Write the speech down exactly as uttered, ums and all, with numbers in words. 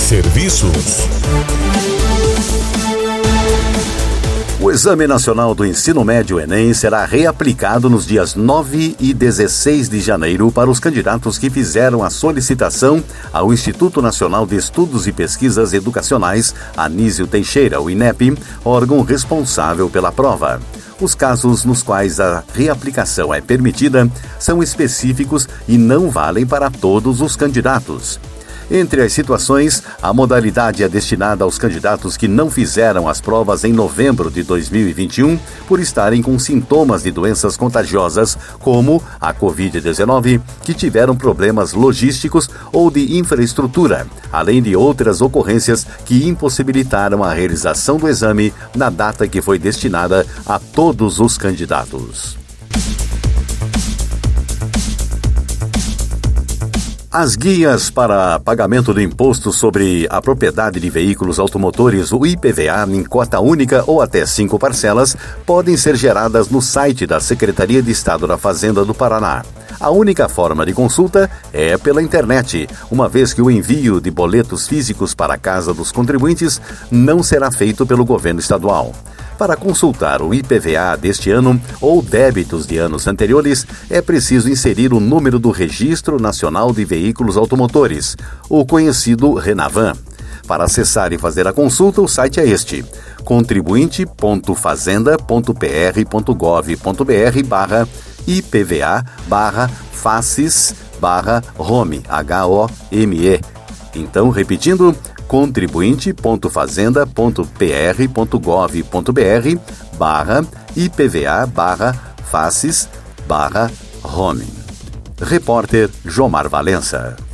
Serviços. O Exame Nacional do Ensino Médio Enem será reaplicado nos dias nove e dezesseis de janeiro para os candidatos que fizeram a solicitação ao Instituto Nacional de Estudos e Pesquisas Educacionais, Anísio Teixeira, o INEP, órgão responsável pela prova. Os casos nos quais a reaplicação é permitida são específicos e não valem para todos os candidatos. Entre as situações, a modalidade é destinada aos candidatos que não fizeram as provas em novembro de dois mil e vinte e um por estarem com sintomas de doenças contagiosas, como a covid dezenove, que tiveram problemas logísticos ou de infraestrutura, além de outras ocorrências que impossibilitaram a realização do exame na data que foi destinada a todos os candidatos. As guias para pagamento do Imposto sobre a Propriedade de Veículos Automotores, o I P V A, em cota única ou até cinco parcelas, podem ser geradas no site da Secretaria de Estado da Fazenda do Paraná. A única forma de consulta é pela internet, uma vez que o envio de boletos físicos para a casa dos contribuintes não será feito pelo governo estadual. Para consultar o I P V A deste ano ou débitos de anos anteriores, é preciso inserir o número do Registro Nacional de Veículos Automotores, o conhecido RENAVAN. Para acessar e fazer a consulta, o site é este: contribuinte ponto fazenda ponto p r ponto gov ponto b r barra I P V A barra faces barra home, H O M E. Então, repetindo, contribuinte ponto fazenda ponto p r ponto gov ponto b r barra I P V A barra faces barra home. Repórter Jomar Valença.